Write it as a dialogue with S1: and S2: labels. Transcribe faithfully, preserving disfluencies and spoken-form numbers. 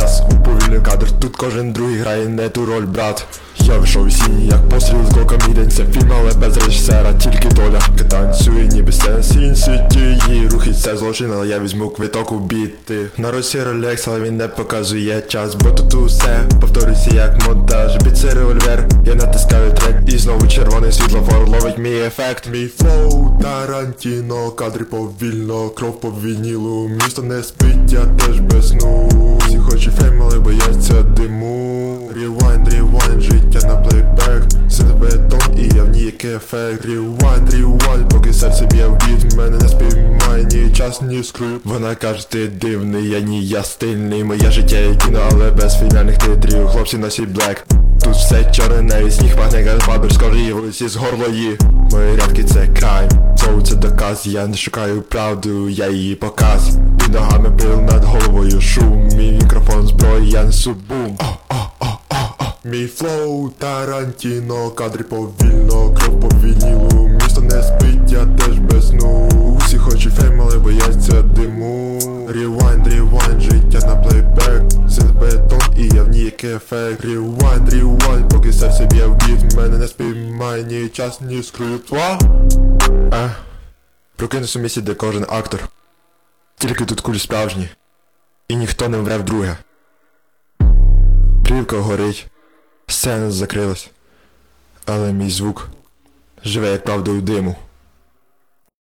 S1: час уповільнив кадр. Тут кожен другий грає не ту роль, брат. Я вийшов із сіні, як постріл з глока мідень. Це фільм, але без режисера, тільки доля. Танцює ніби сін сіті. Її рухи це злочин, але я візьму квиток у біти. На Росі Ролекс, але він не показує час. Бо тут усе повторюється як монтаж. Біт це револьвер, я натискаю трек. І знову червоне світлофор ловить мій ефект. Мій флоу Тарантіно, кадри повільно, кров по вінілу. Місто не спить, я теж без сну. Всі хочуть фейм, але бояться диму. Ревайнд, ревайнд, життя на плейбек. Сиде бетон і я в ній як ефект. Ревайнд, ревайнд, поки серце б'є в біт. Мене не спіймає ні час, ні скрип. Вона каже, ти дивний, я ні, я стильний. Моє життя є кіно, але без фінальних титрів. Хлопці носять блек. Тут все чорне, і сніг пахне як фабер. Скорі вулиці з горлої. Мої рядки це крайм, флоу це доказ. Я не шукаю правду, я її показ. Під ногами пил, над головою шум. Мій мікрофон зброї, я несу бум. Мій флоу Тарантіно, кадри повільно, кров по вінілу. Місто не спить, я теж без сну. Усі хочуть фейм, але бояться диму. Ревайнд, ревайнд, життя на плейбек. Сиде бетон і я в ній як ефект. Ревайнд, ревайнд, поки серце б'є в біт. Мене не спіймає ні час, ні скрипт. Е, прокинусь у місці, де кожен актор. Тільки тут кулі справжні. І ніхто не вмре вдруге. Плівка горить. Сцена закрилась. Але мій звук живе як правда у диму.